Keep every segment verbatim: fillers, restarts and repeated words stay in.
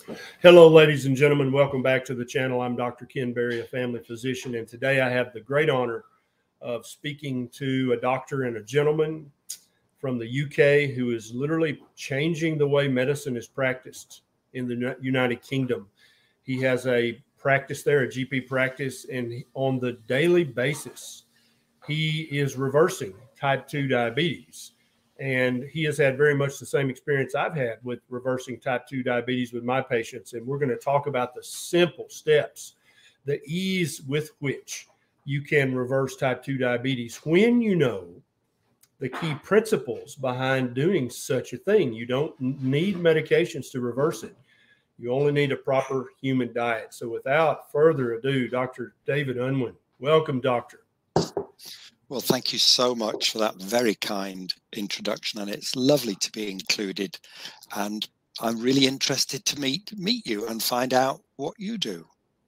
Hello, ladies and gentlemen. Welcome back to the channel. I'm Doctor Ken Berry, a family physician, and today I have the great honor of speaking to a doctor and a gentleman from the U K who is literally changing the way medicine is practiced in the United Kingdom. He has a practice there, a G P practice, and on the daily basis, he is reversing type two diabetes. And he has had very much the same experience I've had with reversing type two diabetes with my patients. And we're going to talk about the simple steps, the ease with which you can reverse type two diabetes when you know the key principles behind doing such a thing. You don't need medications to reverse it. You only need a proper human diet. So without further ado, Doctor David Unwin, welcome, doctor. Well, thank you so much for that very kind introduction, and it's lovely to be included. And I'm really interested to meet meet you and find out what you do.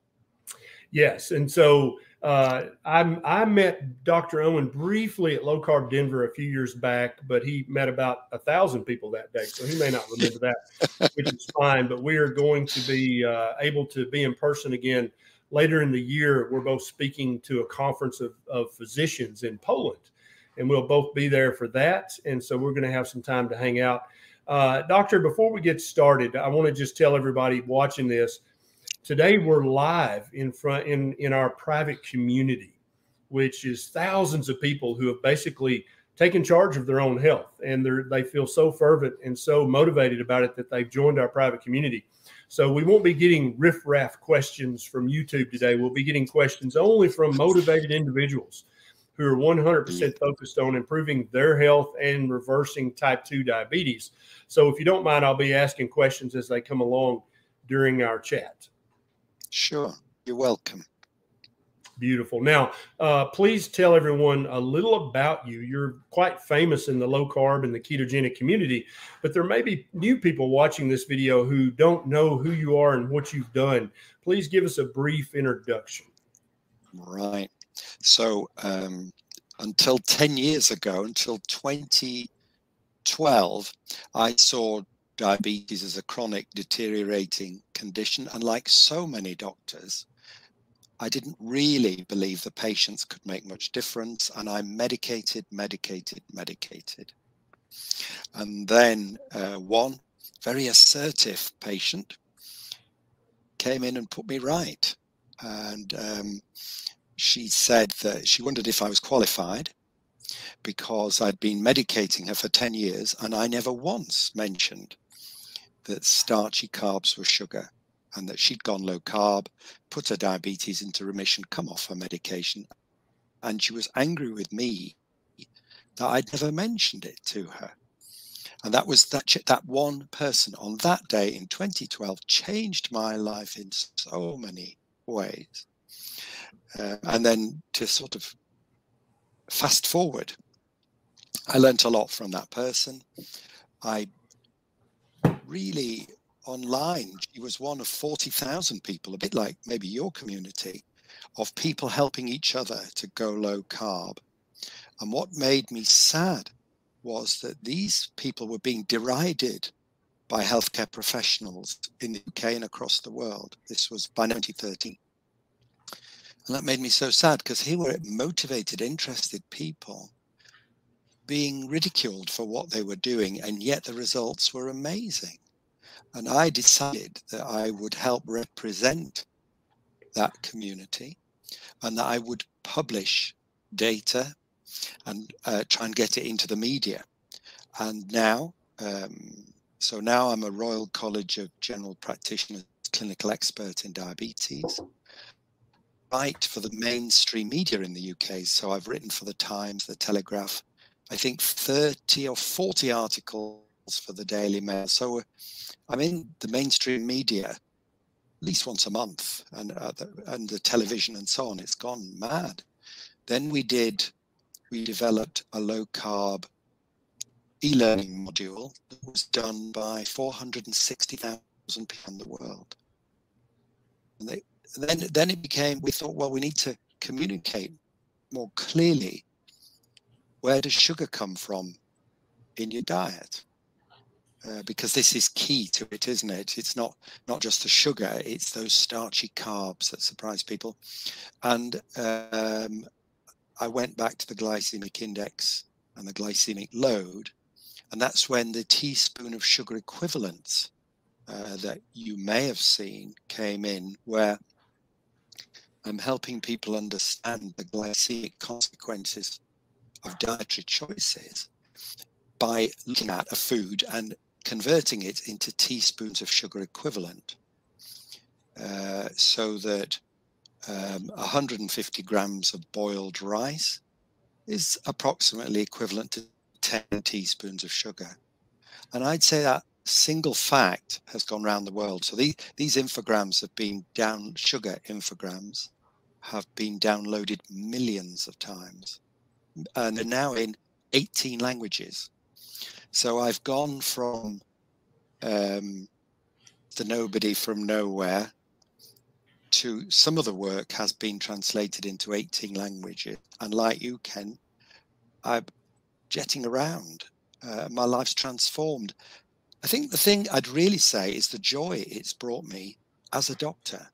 Yes, and so uh, I, I met Doctor Unwin briefly at Low Carb Denver a few years back, but he met about a thousand people that day, so he may not remember that, which is fine. But we are going to be uh, able to be in person again later in the year. We're both speaking to a conference of, of physicians in Poland, and we'll both be there for that. And so we're going to have some time to hang out. Uh, doctor, before we get started, I want to just tell everybody watching this, today we're live in front in, in our private community, which is thousands of people who have basically taken charge of their own health, and they're, they feel so fervent and so motivated about it that they've joined our private community. So we won't be getting riffraff questions from YouTube today. We'll be getting questions only from motivated individuals who are one hundred percent focused on improving their health and reversing type two diabetes. So if you don't mind, I'll be asking questions as they come along during our chat. Sure. You're welcome. Beautiful. Now, uh, please tell everyone a little about you. You're quite famous in the low carb and the ketogenic community, but there may be new people watching this video who don't know who you are and what you've done. Please give us a brief introduction. Right. So um, until ten years ago, until twenty twelve, I saw diabetes as a chronic deteriorating condition. And like so many doctors, I didn't really believe the patients could make much difference, and I medicated, medicated, medicated. And then uh, one very assertive patient came in and put me right. And um, she said that she wondered if I was qualified because I'd been medicating her for ten years, and I never once mentioned that starchy carbs were sugar, and that she'd gone low carb, put her diabetes into remission, come off her medication. And she was angry with me that I'd never mentioned it to her. And that was that, that one person on that day in twenty twelve changed my life in so many ways. Uh, and then to sort of fast forward, I learned a lot from that person. I really... online, she was one of forty thousand people, a bit like maybe your community, of people helping each other to go low carb. And what made me sad was that these people were being derided by healthcare professionals in the U K and across the world. This was by twenty thirteen. And that made me so sad, because here were motivated, interested people being ridiculed for what they were doing, and yet the results were amazing. And I decided that I would help represent that community, and that I would publish data and uh, try and get it into the media. And now, um, so now I'm a Royal College of General Practitioners clinical expert in diabetes. Write for the mainstream media in the U K. So I've written for the Times, the Telegraph, I think thirty or forty articles for the Daily Mail. So I'm in the mainstream media at least once a month, and uh, the, and the television and so on. It's gone mad. Then we did, we developed a low carb e-learning module that was done by four hundred sixty thousand people in the world. And they, then, then it became, we thought, well, we need to communicate more clearly. Where does sugar come from in your diet? uh, because this is key to it, isn't it? It's not not just the sugar, it's those starchy carbs that surprise people. And um, I went back to the glycemic index and the glycemic load, and that's when the teaspoon of sugar equivalents uh, that you may have seen came in, where I'm helping people understand the glycemic consequences of dietary choices by looking at a food and converting it into teaspoons of sugar equivalent, uh, so that um, one hundred fifty grams of boiled rice is approximately equivalent to ten teaspoons of sugar. And I'd say that single fact has gone around the world. So these, these infograms have been down, sugar infograms have been downloaded millions of times, and are now in eighteen languages. So I've gone from um, the nobody from nowhere to some of the work has been translated into eighteen languages. And like you, Ken, I'm jetting around. Uh, my life's transformed. I think the thing I'd really say is the joy it's brought me as a doctor.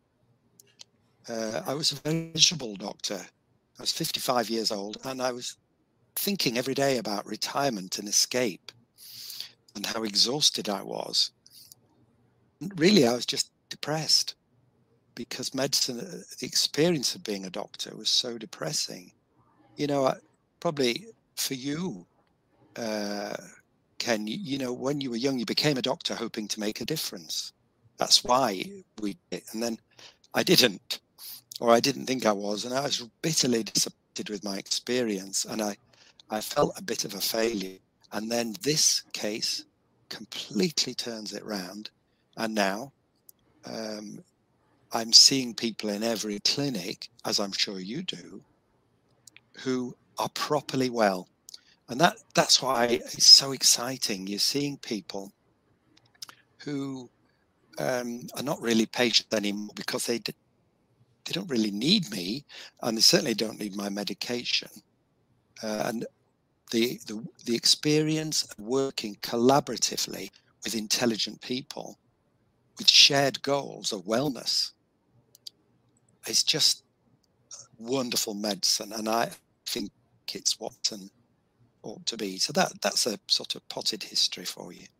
Uh, I was a very miserable doctor. I was fifty-five years old, and I was thinking every day about retirement and escape and how exhausted I was. And really, I was just depressed because medicine, the experience of being a doctor was so depressing. You know, I, probably for you, uh, Ken, you, you know, when you were young, you became a doctor hoping to make a difference. That's why we did. And then I didn't, or I didn't think I was. And I was bitterly disappointed with my experience. And I, I felt a bit of a failure. And then this case completely turns it round. And now um, I'm seeing people in every clinic, as I'm sure you do, who are properly well. And that, that's why it's so exciting. You're seeing people who um, are not really patients anymore because they, they don't really need me, and they certainly don't need my medication. Uh, and the, the, the experience of working collaboratively with intelligent people with shared goals of wellness is just wonderful medicine. And I think it's Watson ought to be. So that that's a sort of potted history for you.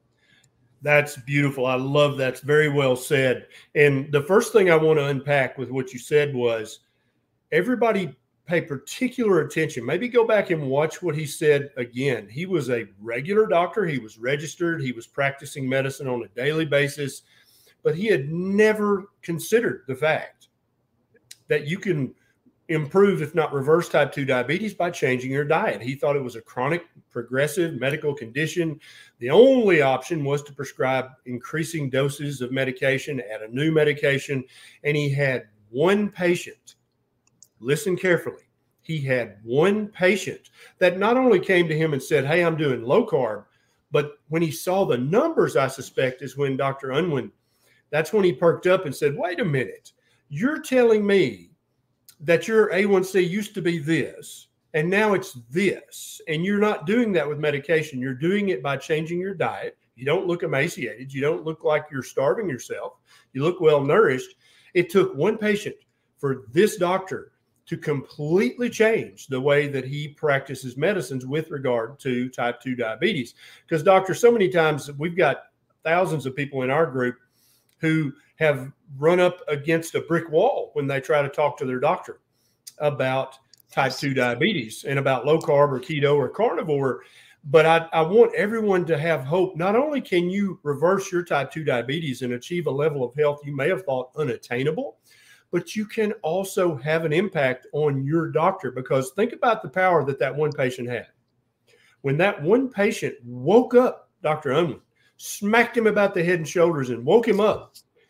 That's beautiful. I love that. It's very well said. And the first thing I want to unpack with what you said was everybody pay particular attention. Maybe go back and watch what he said again. He was a regular doctor. He was registered. He was practicing medicine on a daily basis, but he had never considered the fact that you can improve, if not reverse, type two diabetes by changing your diet. He thought it was a chronic, progressive medical condition. The only option was to prescribe increasing doses of medication, add a new medication. And he had one patient, listen carefully, he had one patient that not only came to him and said, hey, I'm doing low carb, but when he saw the numbers, I suspect is when Doctor Unwin, that's when he perked up and said, wait a minute, you're telling me that your A one C used to be this, and now it's this, and you're not doing that with medication. You're doing it by changing your diet. You don't look emaciated. You don't look like you're starving yourself. You look well nourished. It took one patient for this doctor to completely change the way that he practices medicines with regard to type two diabetes. Because, doctor, so many times we've got thousands of people in our group who have run up against a brick wall when they try to talk to their doctor about type two diabetes and about low carb or keto or carnivore. But I, I want everyone to have hope. Not only can you reverse your type two diabetes and achieve a level of health you may have thought unattainable, but you can also have an impact on your doctor, because think about the power that that one patient had. When that one patient woke up, Doctor Unwin smacked him about the head and shoulders and woke him up.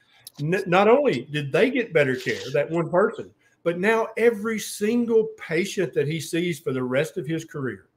Not only did they get better care, that one person, but now every single patient that he sees for the rest of his career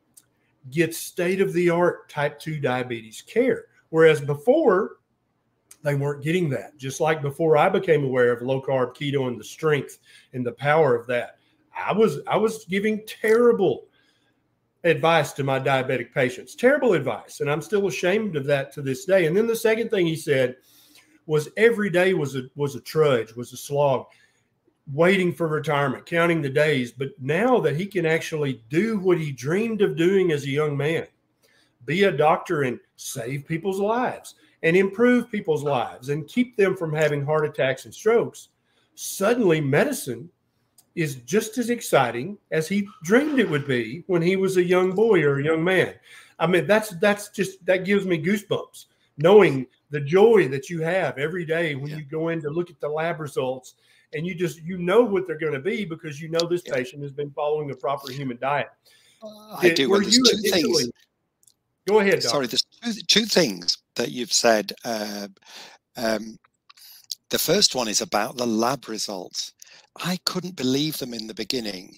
gets state-of-the-art type two diabetes care. Whereas before, they weren't getting that. Just like before I became aware of low-carb keto and the strength and the power of that, I was, I was giving terrible advice to my diabetic patients. Terrible advice. And I'm still ashamed of that to this day. And then the second thing he said was every day was a, was a trudge, was a slog, waiting for retirement, counting the days. But now that he can actually do what he dreamed of doing as a young man, be a doctor and save people's lives and improve people's lives and keep them from having heart attacks and strokes, suddenly medicine is just as exciting as he dreamed it would be when he was a young boy or a young man. I mean, that's that's just, that gives me goosebumps, knowing the joy that you have every day when yeah. you go in to look at the lab results, and you just, you know what they're going to be because you know this yeah. patient has been following a proper human diet. Uh, I do. Well, there's two things. Go ahead, Doctor. Sorry, there's two, two things that you've said. Uh, um, the first one is about the lab results. I couldn't believe them in the beginning.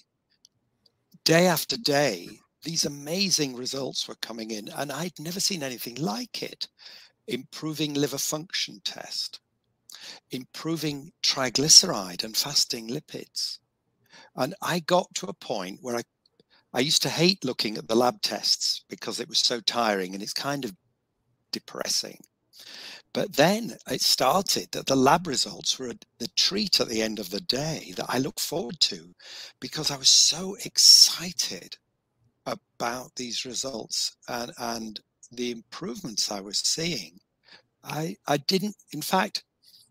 Day after day, these amazing results were coming in, and I'd never seen anything like it. Improving liver function test, improving triglyceride and fasting lipids. And I got to a point where I, I used to hate looking at the lab tests because it was so tiring and it's kind of depressing. But then it started that the lab results were the treat at the end of the day that I look forward to, because I was so excited about these results and, and the improvements I was seeing. I, I didn't, in fact,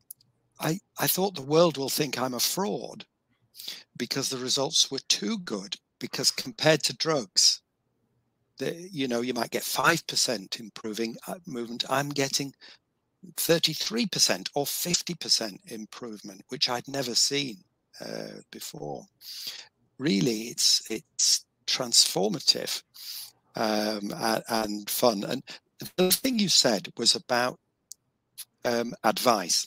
I, I thought the world will think I'm a fraud because the results were too good, because compared to drugs, the, you know, you might get five percent improving movement. I'm getting thirty-three percent or fifty percent improvement, which I'd never seen uh, before. Really, it's it's transformative um, and, and fun. And the thing you said was about um, advice.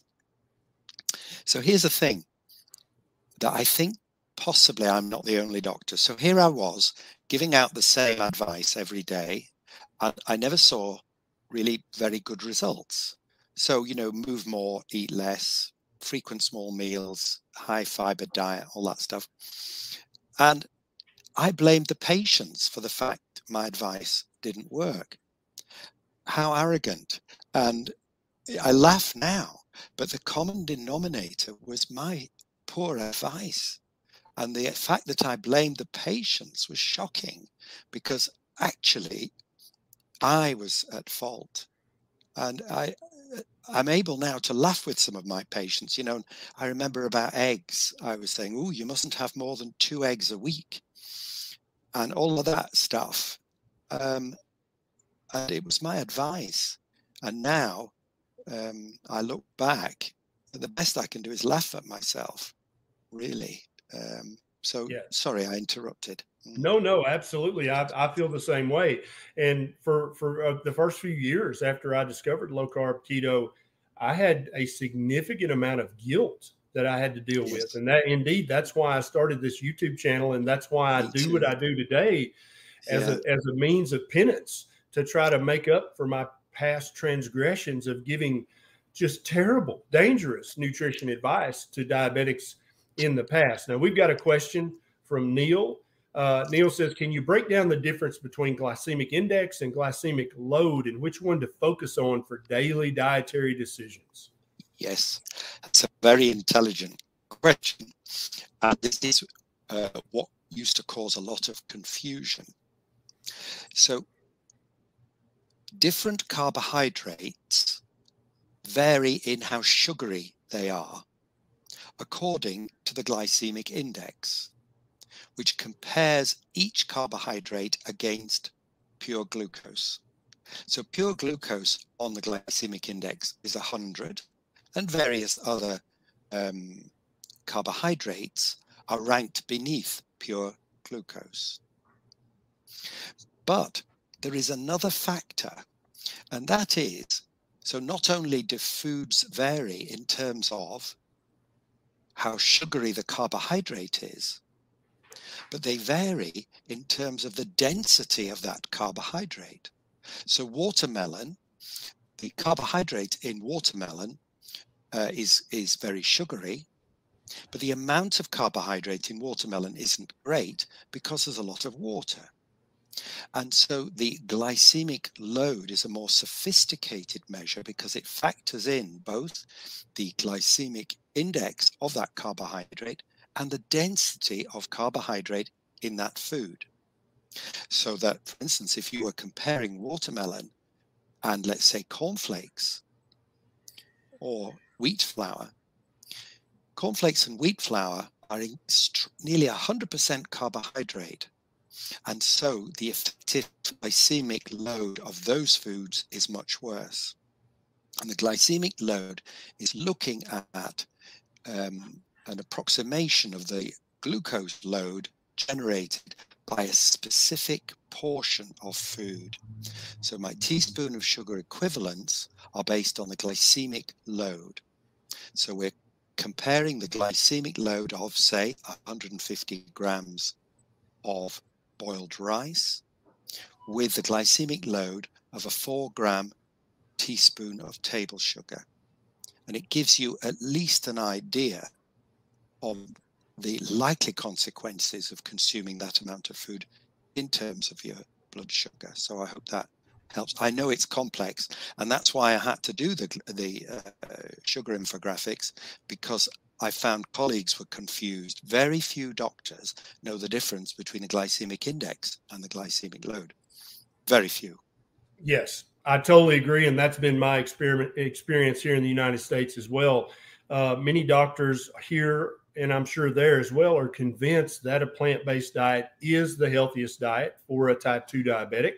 So here's the thing that I think possibly I'm not the only doctor. So here I was giving out the same advice every day, and I never saw really very good results. So, you know, move more, eat less, frequent small meals, high fiber diet, all that stuff. And I blamed the patients for the fact my advice didn't work. How arrogant. And I laugh now, but the common denominator was my poor advice. And the fact that I blamed the patients was shocking, because actually I was at fault. And I, I'm able now to laugh with some of my patients. You know, I remember about eggs. I was saying, oh, you mustn't have more than two eggs a week and all of that stuff. Um, and it was my advice. And now um, I look back, and the best I can do is laugh at myself, really. Um, so yeah. Sorry, I interrupted. No, no, absolutely. I, I feel the same way. And for, for uh, the first few years after I discovered low carb keto, I had a significant amount of guilt that I had to deal yes. with. And that indeed, that's why I started this YouTube channel. And that's why I Me do too. what I do today as, yeah. a, as a means of penance, to try to make up for my past transgressions of giving just terrible, dangerous nutrition advice to diabetics in the past. Now, we've got a question from Neil. Uh, Neil says, can you break down the difference between glycemic index and glycemic load, and which one to focus on for daily dietary decisions? Yes, that's a very intelligent question. And this is uh, what used to cause a lot of confusion. So different carbohydrates vary in how sugary they are according to the glycemic index, which compares each carbohydrate against pure glucose. So pure glucose on the glycemic index is one hundred, and various other um, carbohydrates are ranked beneath pure glucose. But there is another factor, and that is, so not only do foods vary in terms of how sugary the carbohydrate is, but they vary in terms of the density of that carbohydrate. So watermelon, the carbohydrate in watermelon uh, is, is very sugary, but the amount of carbohydrate in watermelon isn't great because there's a lot of water. And so the glycemic load is a more sophisticated measure because it factors in both the glycemic index of that carbohydrate and the density of carbohydrate in that food. So that, for instance, if you were comparing watermelon and, let's say, cornflakes or wheat flour, cornflakes and wheat flour are nearly one hundred percent carbohydrate. And so the effective glycemic load of those foods is much worse. And the glycemic load is looking at um, an approximation of the glucose load generated by a specific portion of food. So my teaspoon of sugar equivalents are based on the glycemic load. So we're comparing the glycemic load of, say, one hundred fifty grams of boiled rice with the glycemic load of a four gram teaspoon of table sugar. And it gives you at least an idea of the likely consequences of consuming that amount of food in terms of your blood sugar. So I hope that helps. I know it's complex, and that's why I had to do the, the uh, sugar infographics, because I found colleagues were confused. Very few doctors know the difference between a glycemic index and the glycemic load. Very few. Yes, I totally agree. And that's been my experiment experience here in the United States as well. Uh, many doctors here, and I'm sure there as well, are convinced that a plant-based diet is the healthiest diet for a type two diabetic.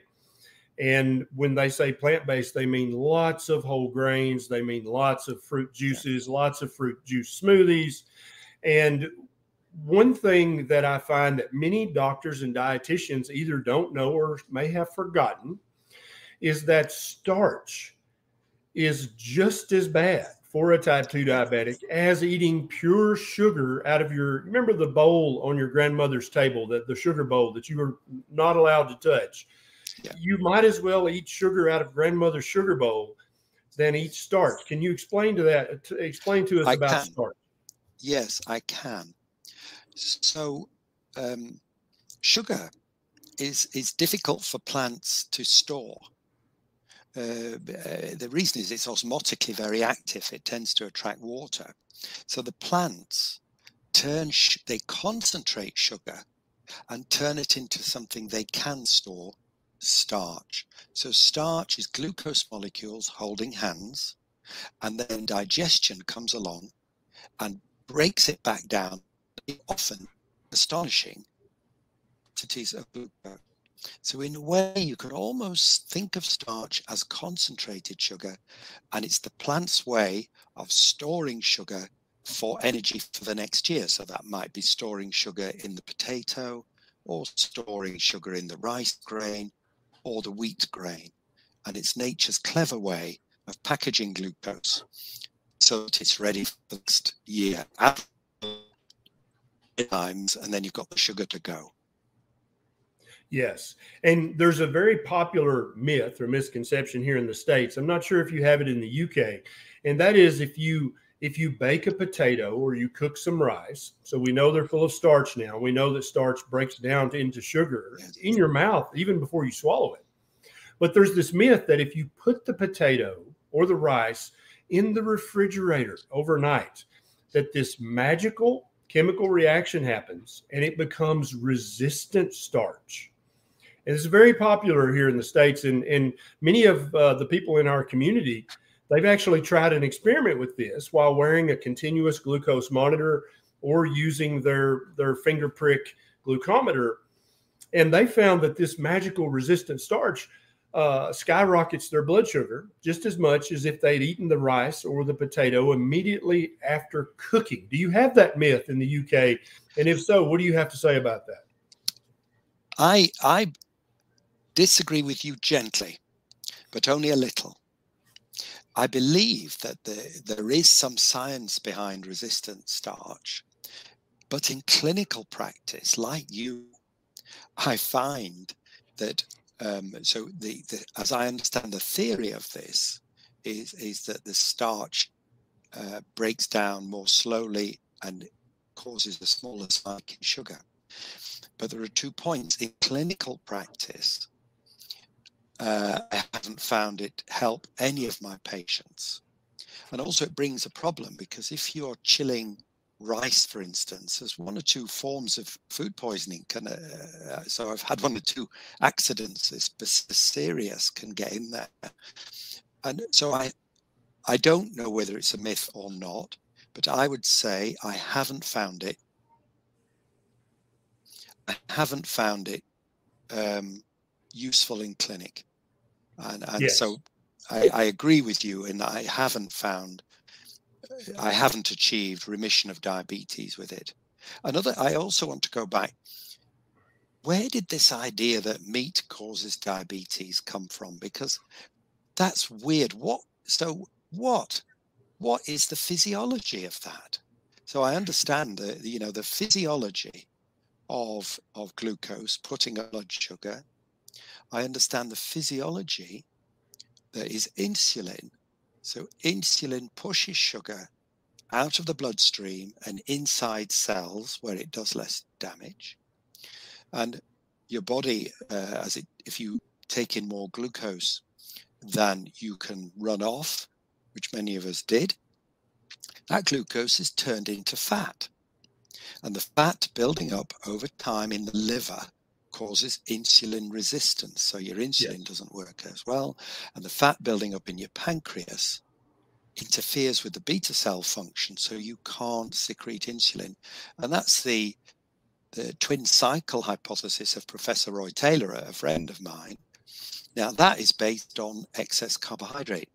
And when they say plant-based, they mean lots of whole grains. They mean lots of fruit juices, lots of fruit juice smoothies. And one thing that I find that many doctors and dietitians either don't know or may have forgotten is that starch is just as bad for a type two diabetic as eating pure sugar out of your, remember the bowl on your grandmother's table, that the sugar bowl that you were not allowed to touch. Yeah. You might as well eat sugar out of grandmother's sugar bowl than eat starch. Can you explain to that? To explain to us I about can. starch? Yes, I can. So um, sugar is is difficult for plants to store. Uh, the reason is it's osmotically very active. It tends to attract water. So the plants turn, they concentrate sugar and turn it into something they can store, starch. So starch is glucose molecules holding hands, and then digestion comes along and breaks it back down, often astonishing quantities of glucose. So in a way, you could almost think of starch as concentrated sugar, and it's the plant's way of storing sugar for energy for the next year. So that might be storing sugar in the potato, or storing sugar in the rice grain, or the wheat grain. And it's nature's clever way of packaging glucose so that it's ready for the next year. Times, and then you've got the sugar to go. Yes. And there's a very popular myth or misconception here in the States. I'm not sure if you have it in the U K. And that is if you if you bake a potato or you cook some rice, so we know they're full of starch now. We know that starch breaks down into sugar in your mouth even before you swallow it. But there's this myth that if you put the potato or the rice in the refrigerator overnight, that this magical chemical reaction happens and it becomes resistant starch. And it's very popular here in the States, and, and many of uh, the people in our community, they've actually tried an experiment with this while wearing a continuous glucose monitor or using their, their finger prick glucometer. And they found that this magical resistant starch uh, skyrockets their blood sugar just as much as if they'd eaten the rice or the potato immediately after cooking. Do you have that myth in the U K? And if so, what do you have to say about that? I I disagree with you gently, but only a little. I believe that the, there is some science behind resistant starch, but in clinical practice, like you, I find that Um, so the, the, as I understand the theory of this is, is that the starch uh, breaks down more slowly and causes a smaller spike in sugar. But there are two points. In clinical practice, uh, I haven't found it help any of my patients. And also it brings a problem, because if you're chilling rice, for instance, there's one or two forms of food poisoning. Can, uh, so I've had one or two accidents. This Bacillus can get in there. And so I, I don't know whether it's a myth or not, but I would say I haven't found it. I haven't found it um, useful in clinic. And, and Yes. so I, I agree with you in that I haven't found, I haven't achieved remission of diabetes with it. Another, I also want to go back. Where did this idea that meat causes diabetes come from? Because that's weird. What, so what, what is the physiology of that? So I understand the, you know, the physiology of, of glucose putting up blood sugar. I understand the physiology that is insulin. So insulin pushes sugar out of the bloodstream and inside cells where it does less damage. And your body, uh, as it, if you take in more glucose than you can run off, which many of us did, that glucose is turned into fat. And the fat building up over time in the liver causes insulin resistance. So your insulin yes. doesn't work as well. And the fat building up in your pancreas interferes with the beta cell function, so you can't secrete insulin. And that's the, the twin cycle hypothesis of Professor Roy Taylor, a friend of mine. Now, that is based on excess carbohydrate.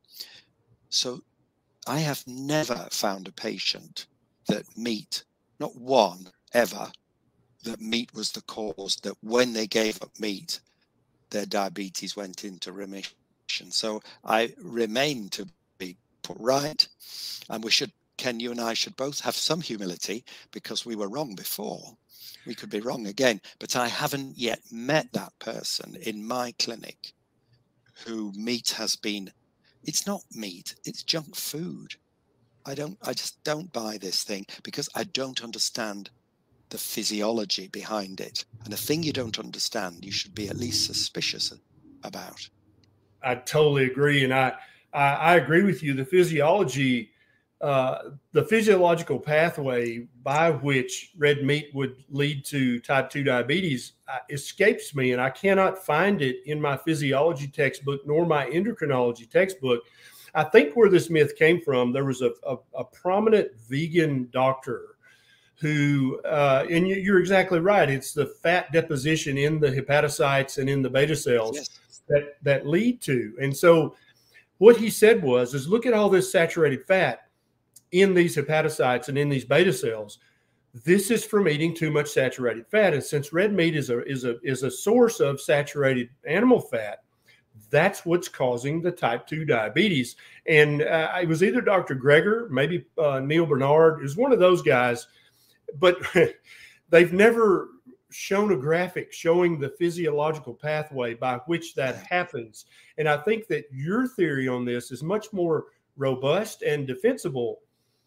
So I have never found a patient that meat, not one ever, that meat was the cause, that when they gave up meat, their diabetes went into remission. So I remain to be put right. And we should, Ken, you and I should both have some humility, because we were wrong before. We could be wrong again. But I haven't yet met that person in my clinic who meat has been, it's not meat, it's junk food. I don't, I just don't buy this thing, because I don't understand the physiology behind it. And a thing you don't understand, you should be at least suspicious about. I totally agree. And I, I, I agree with you. The physiology, uh, the physiological pathway by which red meat would lead to type two diabetes uh, escapes me. And I cannot find it in my physiology textbook, nor my endocrinology textbook. I think where this myth came from, there was a, a, a prominent vegan doctor who, uh, and you, you're exactly right. It's the fat deposition in the hepatocytes and in the beta cells yes. that, that lead to. And so what he said was, is look at all this saturated fat in these hepatocytes and in these beta cells. This is from eating too much saturated fat. And since red meat is a, is a, is a source of saturated animal fat, that's what's causing the type two diabetes. And uh, it was either Doctor Greger, maybe uh, Neil Bernard, is one of those guys. But they've never shown a graphic showing the physiological pathway by which that happens. And I think that your theory on this is much more robust and defensible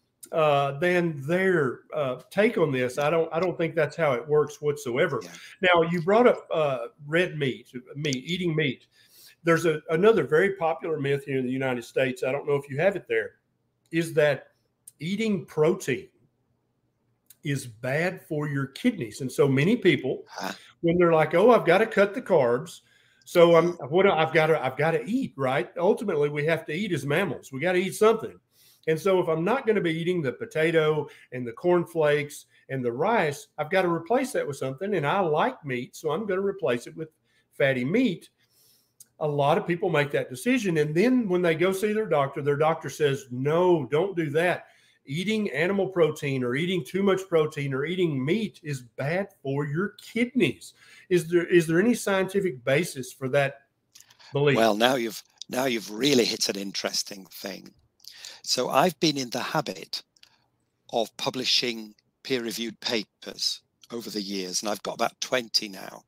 uh, than their uh, take on this. I don't, I don't think that's how it works whatsoever. Yeah. Now, you brought up uh, red meat, meat, eating meat. There's a, another very popular myth here in the United States. I don't know if you have it there, is that eating protein is bad for your kidneys. And so many people, when they're like, oh, I've got to cut the carbs. So I'm what I've got to, I've got to eat, right? Ultimately, we have to eat as mammals. We got to eat something. And so if I'm not going to be eating the potato and the cornflakes and the rice, I've got to replace that with something. And I like meat, so I'm going to replace it with fatty meat. A lot of people make that decision. And then when they go see their doctor, their doctor says, no, don't do that. Eating animal protein or eating too much protein or eating meat is bad for your kidneys. Is there is there any scientific basis for that belief? Well, now you've now you've really hit an interesting thing. So I've been in the habit of publishing peer-reviewed papers over the years, and I've got about twenty now.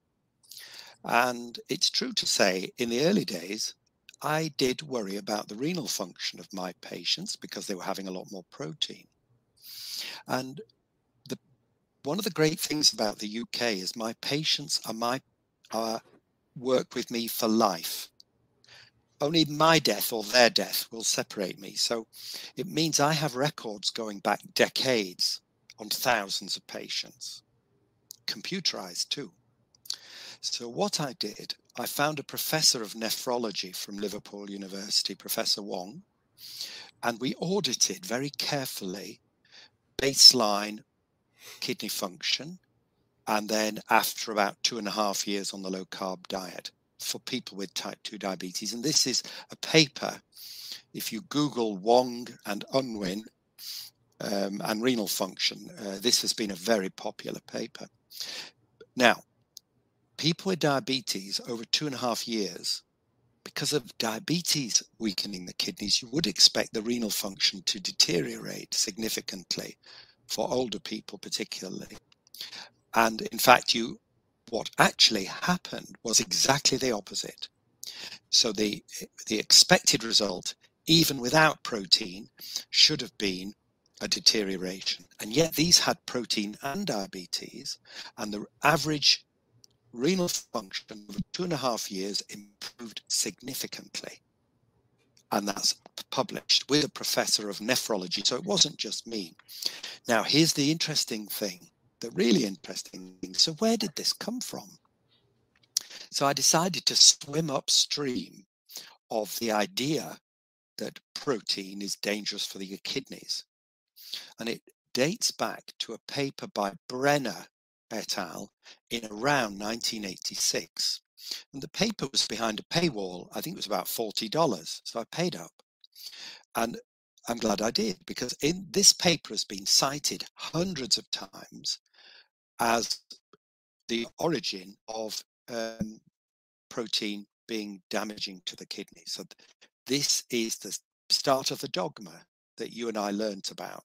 And it's true to say, in the early days, I did worry about the renal function of my patients because they were having a lot more protein. And the one of the great things about the U K is my patients are my are work with me for life. Only my death or their death will separate me. So it means I have records going back decades on thousands of patients, computerized too. So what I did, I found a professor of nephrology from Liverpool University, Professor Wong, and we audited very carefully baseline kidney function, and then after about two and a half years on the low carb diet for people with type two diabetes. And this is a paper, if you Google Wong and Unwin um, and renal function, uh, this has been a very popular paper. Now, people with diabetes over two and a half years, because of diabetes weakening the kidneys, you would expect the renal function to deteriorate significantly for older people particularly. And in fact, you what actually happened was exactly the opposite. So the, the expected result, even without protein, should have been a deterioration. And yet these had protein and diabetes, and the average renal function over two and a half years improved significantly. And that's published with a professor of nephrology. So it wasn't just me. Now, here's the interesting thing, the really interesting thing. So where did this come from? So I decided to swim upstream of the idea that protein is dangerous for the kidneys. And it dates back to a paper by Brenner et al. In around nineteen eighty-six. And the paper was behind a paywall. I think it was about forty dollars. So I paid up. And I'm glad I did, because in this paper has been cited hundreds of times as the origin of um, protein being damaging to the kidney. So this is the start of the dogma that you and I learnt about.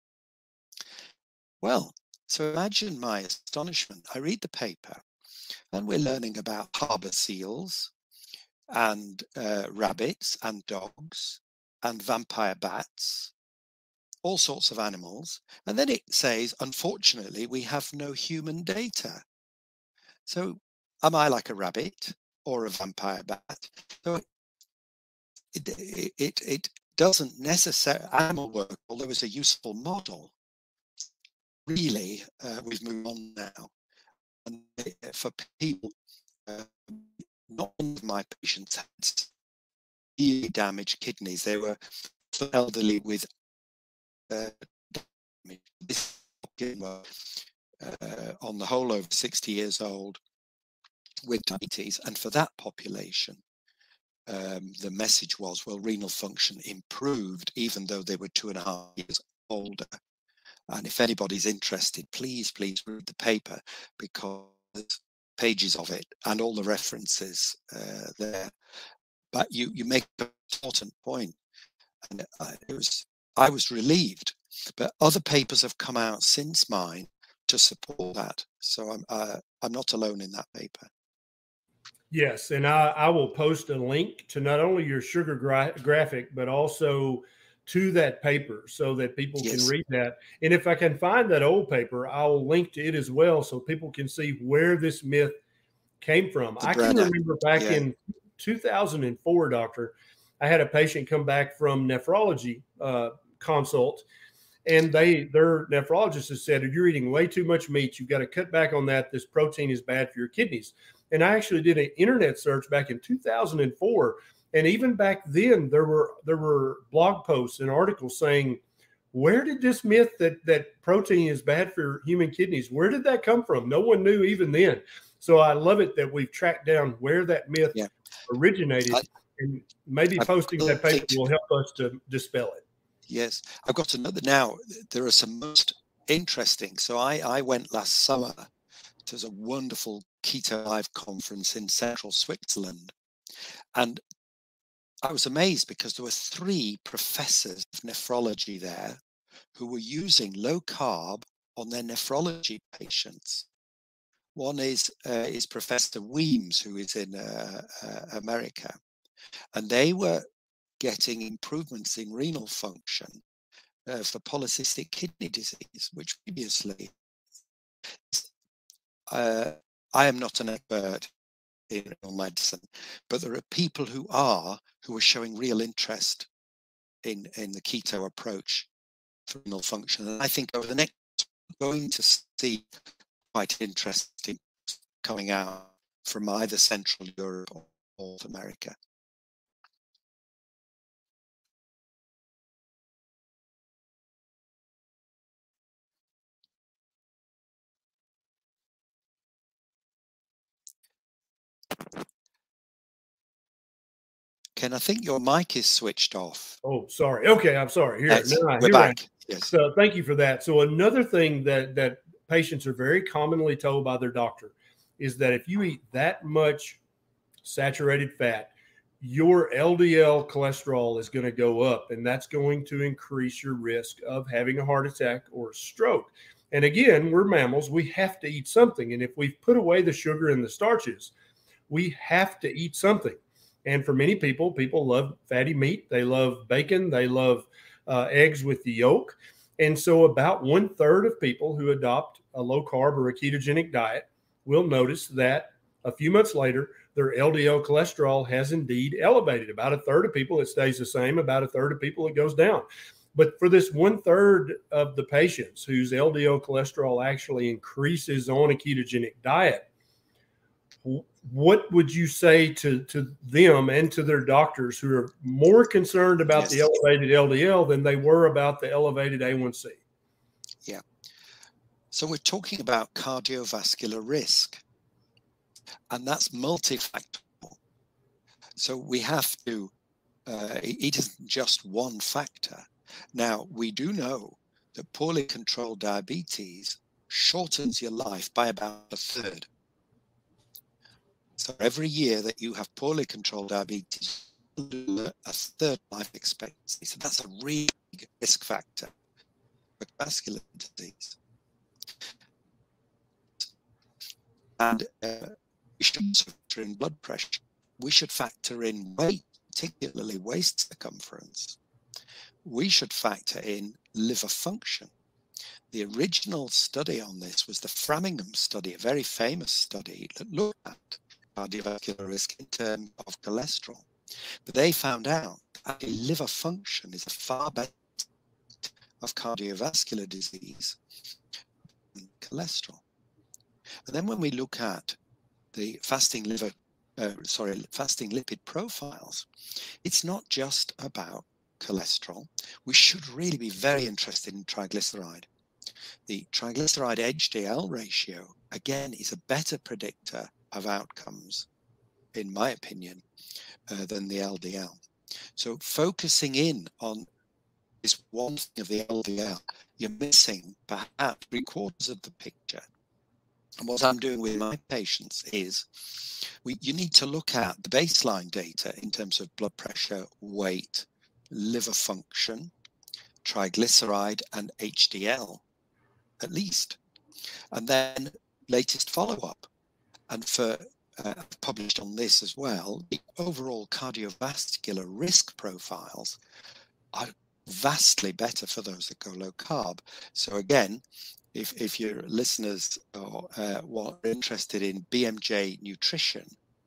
Well, so imagine my astonishment. I read the paper and we're learning about harbor seals and uh, rabbits and dogs and vampire bats, all sorts of animals. And then it says, unfortunately, we have no human data. So am I like a rabbit or a vampire bat? So it, it, it, it doesn't necessarily, animal work, although it's a useful model, really, uh, we've moved on now. And for people, uh, not one of my patients had really damaged kidneys. They were elderly with uh, this were uh, on the whole over sixty years old with diabetes, and for that population, um, the message was, well, renal function improved even though they were two and a half years older. And if anybody's interested, please, please read the paper, because pages of it and all the references uh, there. But you you make an important point, and I, it was I was relieved. But other papers have come out since mine to support that, so I'm uh, I'm not alone in that paper. Yes, and I, I will post a link to not only your sugar gra- graphic, but also to that paper so that people can Yes. read that. And if I can find that old paper, I'll link to it as well so people can see where this myth came from. The I can Brenner. remember back Yeah. in two thousand four, doctor, I had a patient come back from nephrology uh, consult, and they their nephrologist has said, you're eating way too much meat. You've got to cut back on that. This protein is bad for your kidneys. And I actually did an internet search back in two thousand four. And even back then, there were there were blog posts and articles saying, where did this myth that that protein is bad for human kidneys, where did that come from? No one knew even then. So I love it that we've tracked down where that myth yeah. originated, I, and maybe I posting that paper will help us to dispel it. Yes, I've got another now. There are some most interesting. So I, I went last summer. There's a wonderful Keto Live conference in central Switzerland. And I was amazed because there were three professors of nephrology there who were using low carb on their nephrology patients. One is uh, is Professor Weems, who is in uh, uh, America. And they were getting improvements in renal function uh, for polycystic kidney disease, which previously Uh, I am not an expert in renal medicine, but there are people who are, who are showing real interest in, in the keto approach for renal function. And I think over the next, we're going to see quite interesting coming out from either Central Europe or North America. Ken, I think your mic is switched off. Oh, sorry. Okay, I'm sorry. Here, Yes, no, we're here back. Yes. So thank you for that. So another thing that that patients are very commonly told by their doctor is that if you eat that much saturated fat, your L D L cholesterol is going to go up, and that's going to increase your risk of having a heart attack or a stroke. And again, we're mammals. We have to eat something. And if we've put away the sugar and the starches, we have to eat something. And for many people, people love fatty meat. They love bacon. They love uh, eggs with the yolk. And so about one third of people who adopt a low carb or a ketogenic diet will notice that a few months later, their L D L cholesterol has indeed elevated. About a third of people, it stays the same. About a third of people, it goes down. But for this one third of the patients whose L D L cholesterol actually increases on a ketogenic diet, what would you say to, to them and to their doctors who are more concerned about yes. the elevated L D L than they were about the elevated A one C? Yeah. So we're talking about cardiovascular risk, and that's multifactorial. So we have to, uh, it isn't just one factor. Now, we do know that poorly controlled diabetes shortens your life by about a third. So every year that you have poorly controlled diabetes, you lose a third life expectancy. So that's a really big risk factor for vascular disease. And uh, we should factor in blood pressure. We should factor in weight, particularly waist circumference. We should factor in liver function. The original study on this was the Framingham study, a very famous study that looked at cardiovascular risk in terms of cholesterol. But they found out that liver function is a far better of cardiovascular disease than cholesterol. And then when we look at the fasting liver, uh, sorry, fasting lipid profiles, it's not just about cholesterol. We should really be very interested in triglyceride. The triglyceride H D L ratio, again, is a better predictor of outcomes, in my opinion, uh, than the L D L. So focusing in on this one thing of the L D L, you're missing perhaps three quarters of the picture. And what I'm doing with my patients is we, you need to look at the baseline data in terms of blood pressure, weight, liver function, triglyceride, and H D L, at least. And then latest follow-up. And for uh, I've published on this as well, the overall cardiovascular risk profiles are vastly better for those that go low carb. So again, if, if your listeners are, uh, are interested in B M J nutrition,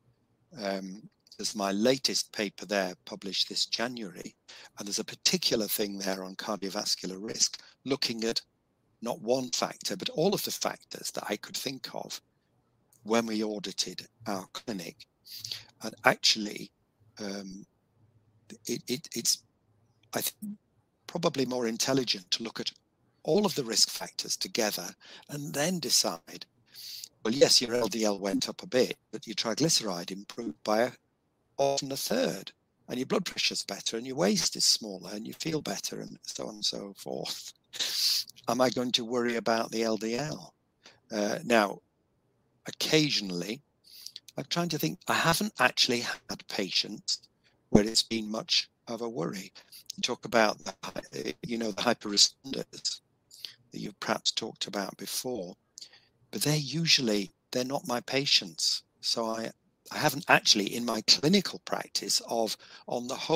um, there's my latest paper there published this January, and there's a particular thing there on cardiovascular risk, looking at not one factor, but all of the factors that I could think of when we audited our clinic. And actually, um, it, it, it's, I think, probably more intelligent to look at all of the risk factors together and then decide, well, yes, your L D L went up a bit, but your triglyceride improved by a, often a third, and your blood pressure's better, and your waist is smaller, and you feel better, and so on and so forth. Am I going to worry about the L D L? Uh, now, occasionally, I'm trying to think, I haven't actually had patients where it's been much of a worry. You talk about, the, you know, the hyperresponders that you've perhaps talked about before, but they're usually, they're not my patients. So I, I haven't actually in my clinical practice of, on the whole, people with a problem with weight, diabetes, and, and blood pressure,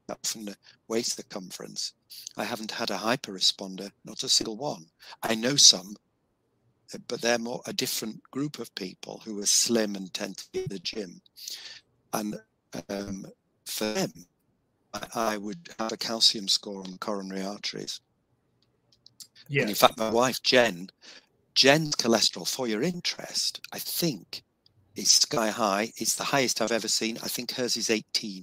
from the waist circumference. I haven't had a hyper-responder, not a single one. I know some, but they're more a different group of people who are slim and tend to be in the gym. And um, for them, I, I would have a calcium score on the coronary arteries. Yes. And in fact, my wife, Jen, Jen's cholesterol, for your interest, I think is sky high. It's the highest I've ever seen. I think hers is eighteen.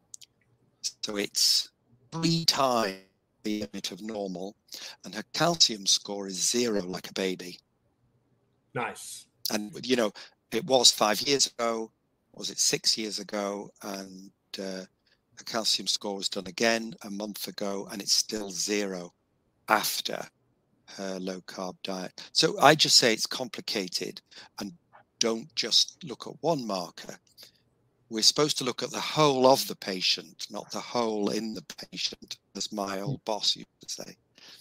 So it's three times the limit of normal, and her calcium score is zero, like a baby. Nice. And, you know, it was five years ago, was it six years ago? And uh, the calcium score was done again a month ago, and it's still zero after her low carb diet. So I just say it's complicated, and don't just look at one marker. We're supposed to look at the whole of the patient, not the hole in the patient, as my old boss used to say.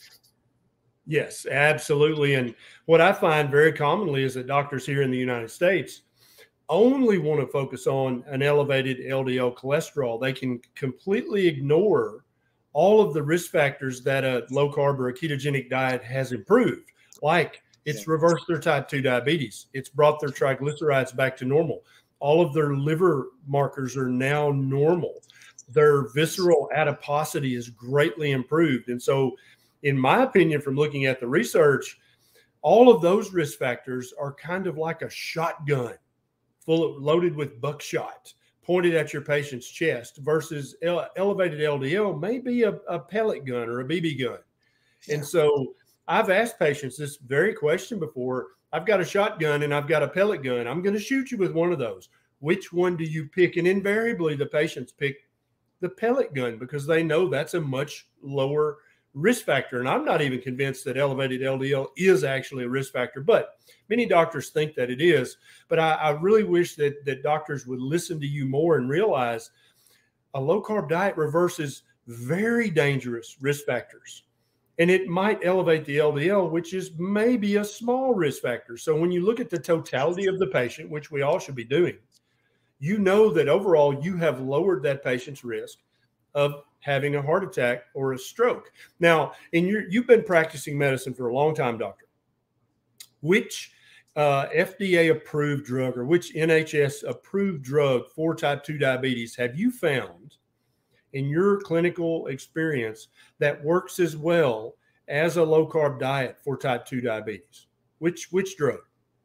Yes, absolutely. And what I find very commonly is that doctors here in the United States only want to focus on an elevated L D L cholesterol. They can completely ignore all of the risk factors that a low carb or a ketogenic diet has improved, like it's yeah. reversed their type two diabetes. It's brought their triglycerides back to normal. All of their liver markers are now normal. Their visceral adiposity is greatly improved. And so, in my opinion, from looking at the research, all of those risk factors are kind of like a shotgun full of, loaded with buckshot pointed at your patient's chest, versus ele- elevated L D L may be a, a pellet gun or a B B gun. Yeah. And so I've asked patients this very question before. I've got a shotgun and I've got a pellet gun. I'm going to shoot you with one of those. Which one do you pick? And invariably the patients pick the pellet gun because they know that's a much lower risk factor. And I'm not even convinced that elevated L D L is actually a risk factor, but many doctors think that it is. But I, I really wish that, that doctors would listen to you more and realize a low carb diet reverses very dangerous risk factors. And it might elevate the L D L, which is maybe a small risk factor. So when you look at the totality of the patient, which we all should be doing, you know that overall you have lowered that patient's risk of having a heart attack or a stroke. Now, in your, you've been practicing medicine for a long time, doctor. Which uh, F D A-approved drug or which N H S-approved drug for type two diabetes have you found in your clinical experience that works as well as a low-carb diet for type two diabetes? Which which drug?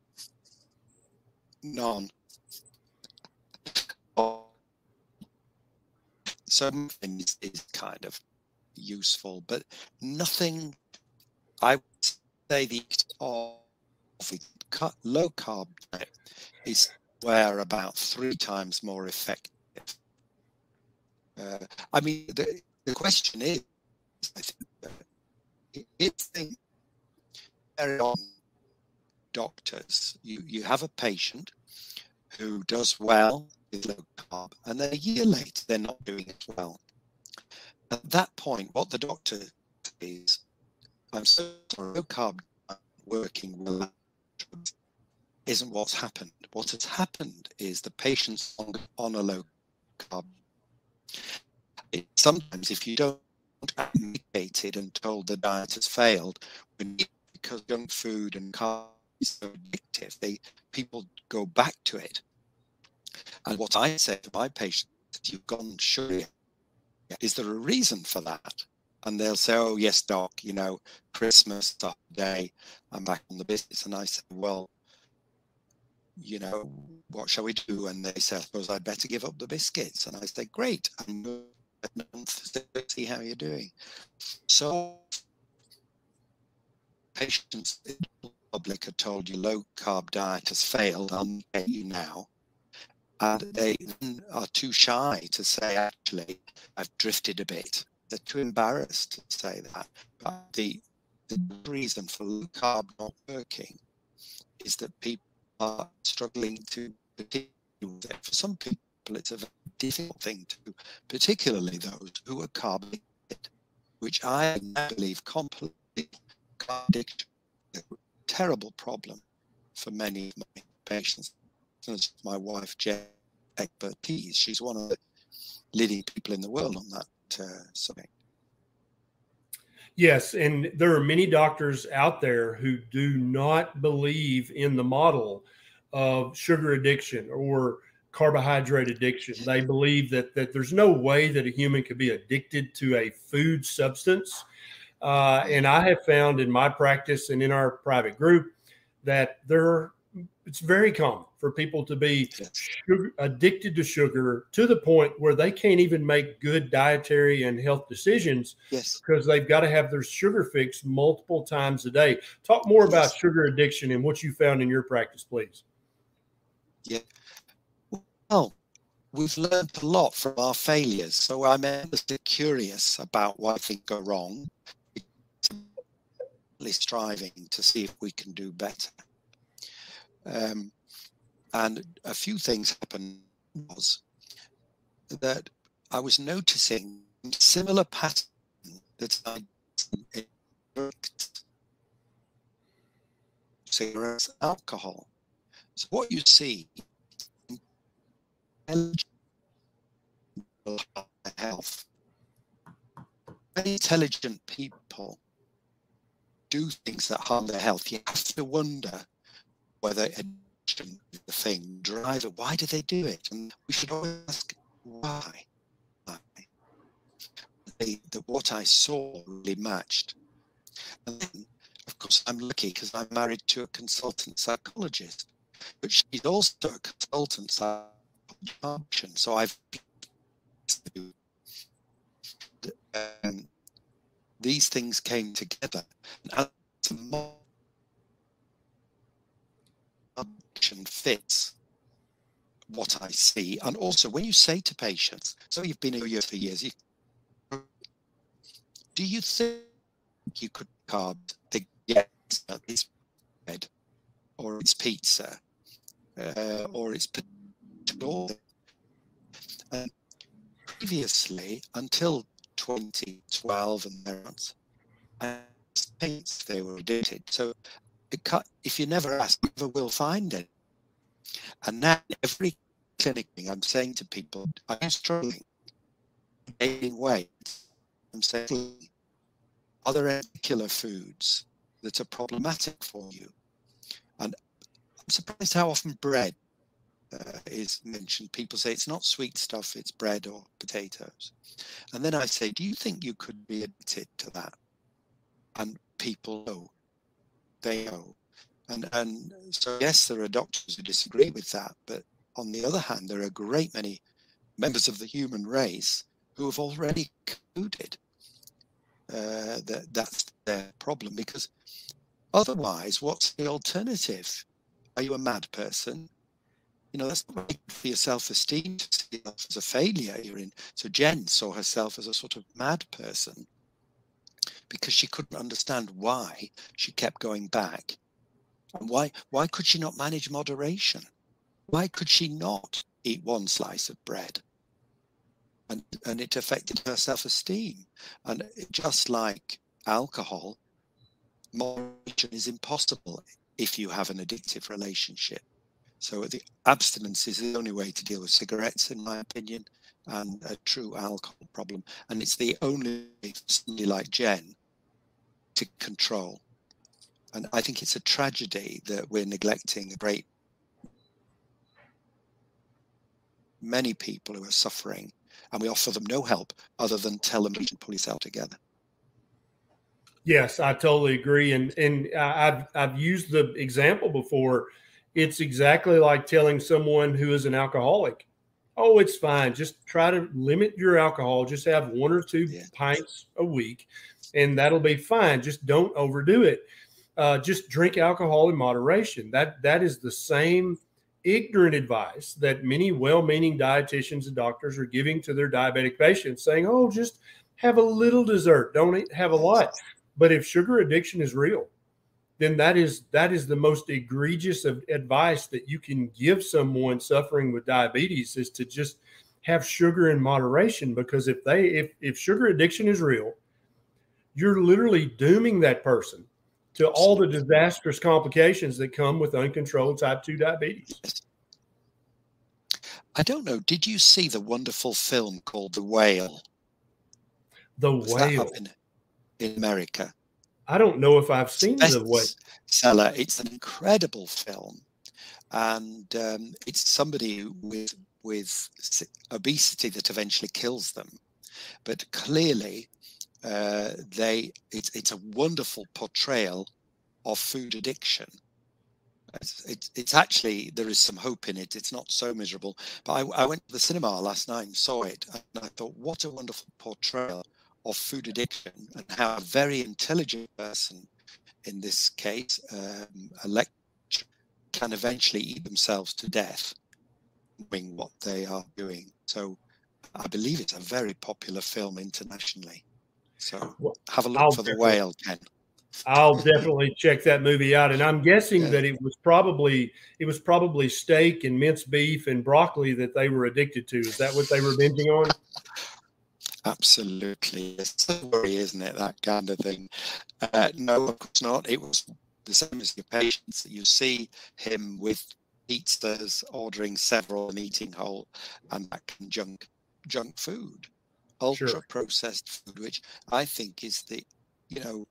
None. Some things is kind of useful, but nothing. I would say the low carb diet is where about three times more effective. Uh, I mean, the, the question is, I think, uh, if they very often doctors, you, you have a patient who does well with low carb, and then a year later they're not doing it well. At that point, what the doctor says, I'm so sorry, low carb working well isn't what's happened. What has happened is the patient's on, on a low carb. It, sometimes if you don't communicate it and told the diet has failed, because junk food and carbs is so addictive, they people go back to it. And what I say to my patients, you've gone sugar. Is there a reason for that? And they'll say, oh, yes, doc, you know, Christmas day, I'm back on the business. And I say, well, you know, what shall we do? And they say, I suppose I'd better give up the biscuits. And I say, great. I'm going to see how you're doing. So patients in the public are told your low carb diet has failed. I'll get you now. And they are too shy to say, actually, I've drifted a bit. They're too embarrassed to say that. But the, the reason for low carb not working is that people are struggling to continue with it. For some people, it's a very difficult thing to do, particularly those who are carb addicted, which I believe completely carb addiction is a terrible problem for many of my patients. My wife, Jen, expertise. She's one of the leading people in the world on that. uh, subject. Yes, and there are many doctors out there who do not believe in the model of sugar addiction or carbohydrate addiction. They believe that that there's no way that a human could be addicted to a food substance. Uh, and I have found in my practice and in our private group that there it's very common for people to be sugar, addicted to sugar to the point where they can't even make good dietary and health decisions yes. because they've got to have their sugar fixed multiple times a day. Talk more yes. about sugar addiction and what you found in your practice, please. Yeah. Well, we've learned a lot from our failures. So I'm endlessly curious about why things go wrong, striving to see if we can do better. Um, and a few things happened was that I was noticing similar patterns that I cigarettes, alcohol. So what you see in health, very intelligent people do things that harm their health. You have to wonder whether addiction is the thing, driver, why do they do it? And we should always ask why. why? They, the, what I saw really matched. And then, of course, I'm lucky because I'm married to a consultant psychologist, but she's also a consultant psychologist. So I've um, these things came together. And fits what I see. And also when you say to patients, so you've been here for years, you, do you think you could carb the yes, it's bread or it's pizza uh, or it's potato? And previously, until twenty twelve and thereabouts, they were addicted. So it cut, if you never ask, you never will find it. And now every clinic I'm saying to people, are you struggling? Gaining weight? I'm saying, are there any particular foods that are problematic for you? And I'm surprised how often bread uh, is mentioned. People say it's not sweet stuff, it's bread or potatoes. And then I say, do you think you could be addicted to that? And people know, they know. And, and so, yes, there are doctors who disagree with that. But on the other hand, there are a great many members of the human race who have already concluded uh, that that's their problem. Because otherwise, what's the alternative? Are you a mad person? You know, that's not good for your self-esteem to see yourself as a failure. You're in. So Jen saw herself as a sort of mad person because she couldn't understand why she kept going back. And why, why could she not manage moderation? Why could she not eat one slice of bread? And, and it affected her self-esteem. And just like alcohol, moderation is impossible if you have an addictive relationship. So the abstinence is the only way to deal with cigarettes, in my opinion, and a true alcohol problem. And it's the only way for somebody like Jen to control. And I think it's a tragedy that we're neglecting a great many people who are suffering, and we offer them no help other than tell them to pull yourself together. Yes, I totally agree. And and I've I've used the example before. It's exactly like telling someone who is an alcoholic, oh, it's fine. Just try to limit your alcohol. Just have one or two yeah. pints a week, and that'll be fine. Just don't overdo it. Uh, just drink alcohol in moderation. That that is the same ignorant advice that many well-meaning dietitians and doctors are giving to their diabetic patients, saying, oh, just have a little dessert. Don't eat, have a lot. But if sugar addiction is real, then that is that is the most egregious of advice that you can give someone suffering with diabetes, is to just have sugar in moderation. Because if they if if sugar addiction is real, you're literally dooming that person to all the disastrous complications that come with uncontrolled type two diabetes. I don't know. Did you see the wonderful film called The Whale? The Was that Whale. up in, in America? I don't know if I've seen The Whale. Bestseller. It's an incredible film, and um, it's somebody with with obesity that eventually kills them. But clearly, uh, they it's it's a wonderful portrayal of food addiction. It's, it's, it's actually, there is some hope in it. It's not so miserable. But I, I went to the cinema last night and saw it, and I thought, what a wonderful portrayal of food addiction, and how a very intelligent person, in this case, um, a lecturer, can eventually eat themselves to death doing what they are doing. So I believe it's a very popular film internationally. So have a look I'll for The Whale, Ken. I'll definitely check that movie out. And I'm guessing yeah. that it was probably it was probably steak and minced beef and broccoli that they were addicted to. Is that what they were binging on? Absolutely. It's a worry, isn't it? That kind of thing. Uh, no, of course not. It was the same as your patients. You see him with pizzas, ordering several and eating whole, and that can junk junk food, ultra sure. processed food, which I think is the, you know,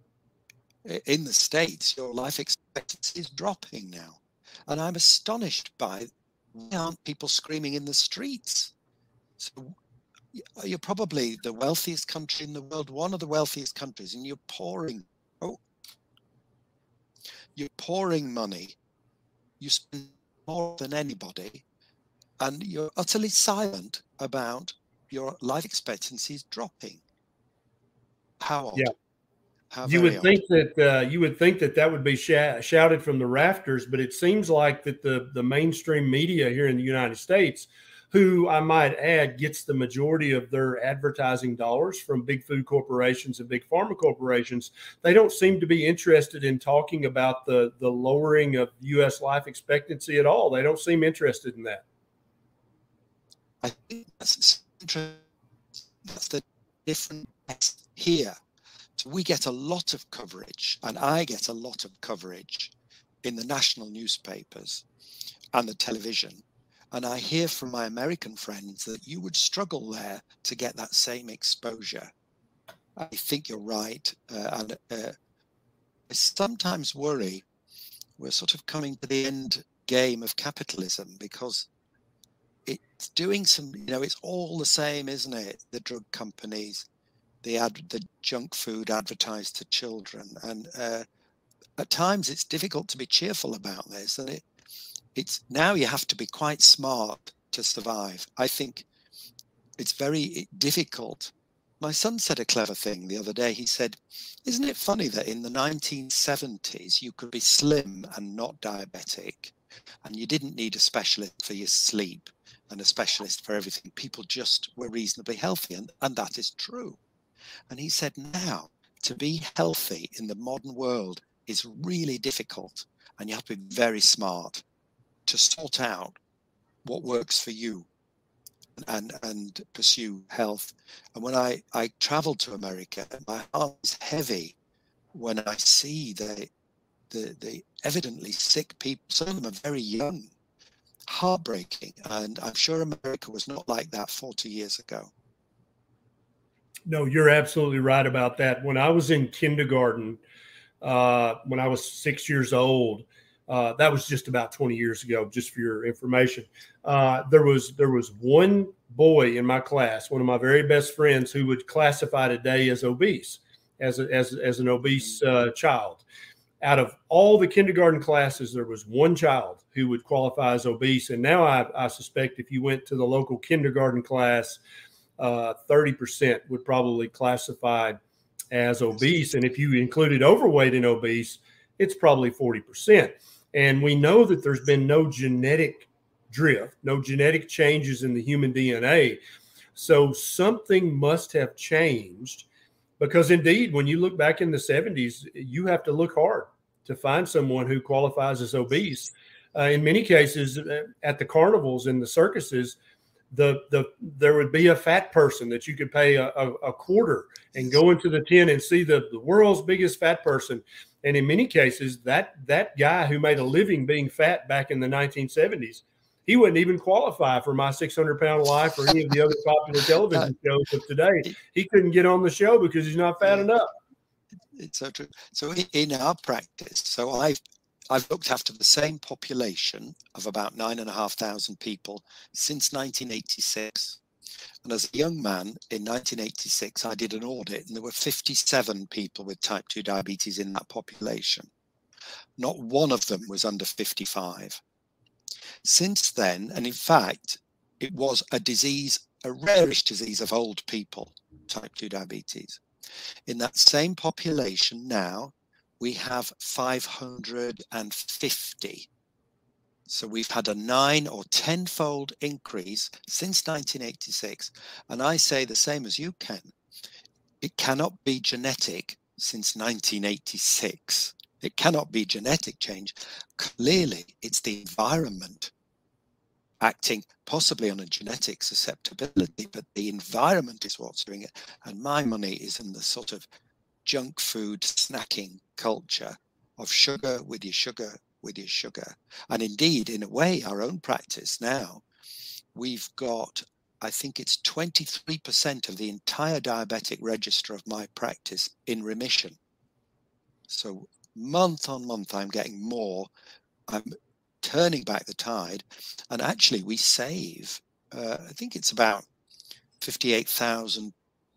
in the States, your life expectancy is dropping now. And I'm astonished by, why aren't people screaming in the streets? So you're probably the wealthiest country in the world, one of the wealthiest countries, and you're pouring, oh, you're pouring money. You spend more than anybody, and you're utterly silent about your life expectancy is dropping. How odd. Yeah. How you would odd. think that uh, you would think that that would be sh shouted from the rafters, but it seems like that the the mainstream media here in the United States, who I might add gets the majority of their advertising dollars from big food corporations and big pharma corporations, they don't seem to be interested in talking about the the lowering of U S life expectancy at all. They don't seem interested in that. I think that's interesting. That's the difference here. So we get a lot of coverage, and I get a lot of coverage in the national newspapers and the television. And I hear from my American friends that you would struggle there to get that same exposure. I think you're right. Uh, and uh, I sometimes worry we're sort of coming to the end game of capitalism, because it's doing some, you know, it's all the same, isn't it? The drug companies, the ad, the junk food advertised to children, and uh, at times it's difficult to be cheerful about this. And it, it's now you have to be quite smart to survive. I think it's very difficult. My son said a clever thing the other day. He said, "Isn't it funny that in the nineteen seventies you could be slim and not diabetic, and you didn't need a specialist for your sleep and a specialist for everything. People just were reasonably healthy," and, and that is true. And he said, now to be healthy in the modern world is really difficult, and you have to be very smart to sort out what works for you and and pursue health. And when I I traveled to America, my heart is heavy when I see the the the evidently sick people. Some of them are very young. Heartbreaking. And I'm sure America was not like that forty years ago. No, you're absolutely right about that. When I was in kindergarten, uh, when I was six years old, uh, that was just about twenty years ago, just for your information. Uh, there was there was one boy in my class, one of my very best friends, who would classify today as obese, as a, as as an obese uh, child. Out of all the kindergarten classes, there was one child who would qualify as obese. And now I, I suspect if you went to the local kindergarten class, uh, thirty percent would probably classify as obese. And if you included overweight and obese, it's probably forty percent. And we know that there's been no genetic drift, no genetic changes in the human D N A. So something must have changed. Because indeed, when you look back in the seventies, you have to look hard to find someone who qualifies as obese. Uh, in many cases, at the carnivals and the circuses, the the there would be a fat person that you could pay a, a, a quarter and go into the tent and see the, the world's biggest fat person. And in many cases, that that guy who made a living being fat back in the nineteen seventies, he wouldn't even qualify for My six hundred pound Life or any of the other popular television shows of today. He couldn't get on the show because he's not fat yeah, enough. It's so true. So in our practice, so I've I've looked after the same population of about nine and a half thousand people since nineteen eighty-six. And as a young man in nineteen eighty-six, I did an audit, and there were fifty-seven people with type two diabetes in that population. Not one of them was under fifty-five. Since then, and in fact, it was a disease, a rarish disease of old people, type two diabetes. In that same population now, we have five hundred fifty. So we've had a nine or tenfold increase since nineteen eighty-six. And I say the same as you, Ken. It cannot be genetic since nineteen eighty-six. It cannot be genetic change. Clearly, it's the environment acting possibly on a genetic susceptibility, but the environment is what's doing it. And my money is in the sort of junk food snacking culture of sugar with your sugar with your sugar. And indeed, in a way, our own practice now, we've got, I think it's twenty-three percent of the entire diabetic register of my practice in remission. So month on month, I'm getting more. I'm turning back the tide. And actually, we save, uh, I think it's about fifty-eight thousand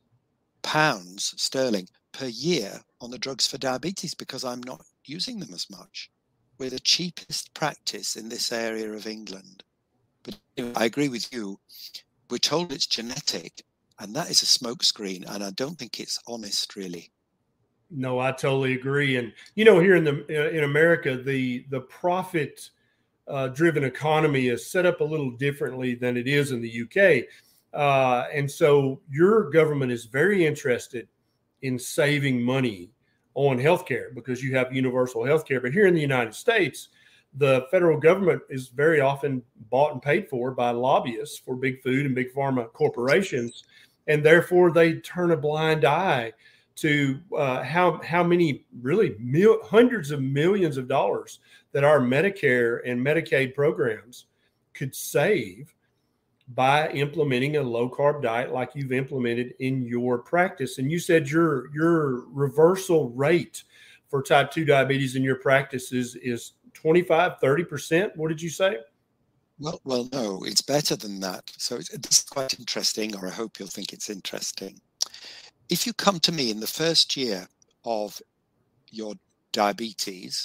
pounds sterling per year on the drugs for diabetes because I'm not using them as much. We're the cheapest practice in this area of England. But you know, I agree with you. We're told it's genetic, and that is a smokescreen, and I don't think it's honest, really. No, I totally agree. And you know, here in the in America, the the profit uh, driven economy is set up a little differently than it is in the U K. Uh, and so your government is very interested in saving money on healthcare because you have universal healthcare. But here in the United States, the federal government is very often bought and paid for by lobbyists for big food and big pharma corporations. And therefore, they turn a blind eye to uh, how, how many really mil- hundreds of millions of dollars that our Medicare and Medicaid programs could save by implementing a low carb diet like you've implemented in your practice. And you said your your reversal rate for type two diabetes in your practice is, is twenty-five, thirty percent. What did you say? Well, well, no, it's better than that. So it's, it's quite interesting, or I hope you'll think it's interesting. If you come to me in the first year of your diabetes,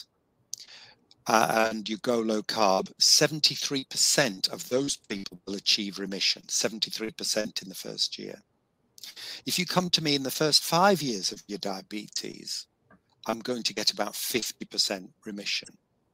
Uh, and you go low carb, seventy-three percent of those people will achieve remission, seventy-three percent in the first year. If you come to me in the first five years of your diabetes, I'm going to get about fifty percent remission.